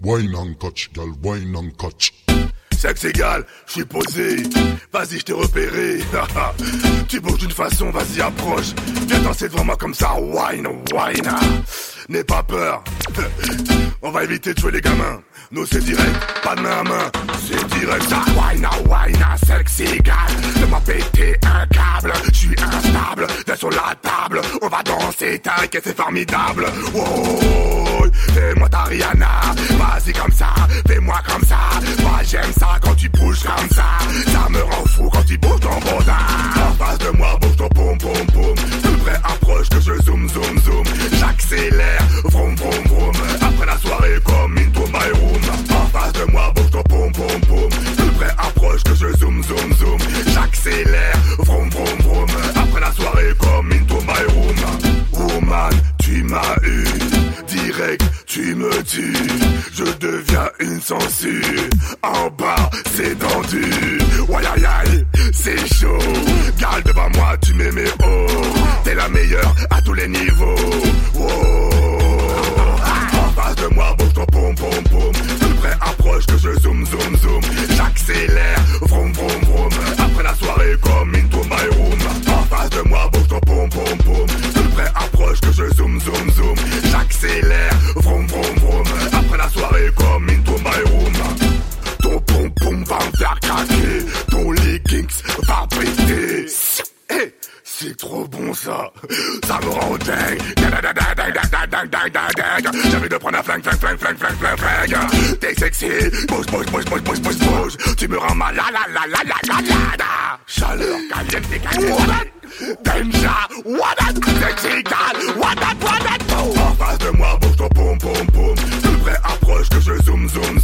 Wine and catch, gal, wine and catch. Sexe égal, je suis posé. Vas-y, je t'ai repéré. Tu bouges d'une façon, vas-y, approche. Viens danser devant moi comme ça. Wine, wine. N'aie pas peur. On va éviter de jouer les gamins. Nous c'est direct, pas de main à main. C'est direct ça. Wine, wine, sexe égal. Fais-moi péter un câble. Je suis instable, viens sur la table. On va danser, t'inquiète, c'est formidable. Wow, fais-moi ta Rihanna. Vas-y comme ça, fais-moi comme ça. Moi j'aime ça quand tu bouges comme ça. Ça me rend fou quand tu bouges ton bodin. En face de moi, bouge ton poum poum poum. Plus près, approche que je zoom zoom zoom. J'accélère, vroom vroom vroom. Après la soirée comme into my room. En face de moi, bouge ton poum poum poum. Plus près, approche que je zoom zoom zoom. J'accélère, vroom vroom vroom. Après la soirée comme into my room. Woman, tu m'as eu. Direct, tu me tues. Je deviens une censure. En bas, c'est tendu. Ouaille aïe aïe, c'est chaud. Gal devant moi, tu mets mes hauts. T'es la meilleure à tous les niveaux. Wow. En face de moi, bouge ton poum poum poum. Plus près, approche que je zoom zoom zoom. J'accélère, vroom vroom vroom. Après la soirée comme into my room. En face de moi, bouge ton poum poum poum. Plus près, approche que je zoom zoom zoom. J'accélère, vroom vroom vroom. Après la soirée comme into my room. Ton poum poum va me faire craquer. Ton leggings va péter. Hey, c'est trop bon ça. Ça me rend dingue. J'ai envie de prendre un flingue. T'es sexy. Bouge. Tu me rends mal. Chaleur caliente. Danger. What that sexy gal. What that. En face de moi, bouge ton poum poum poum. Plus près, approche que je zoom zoom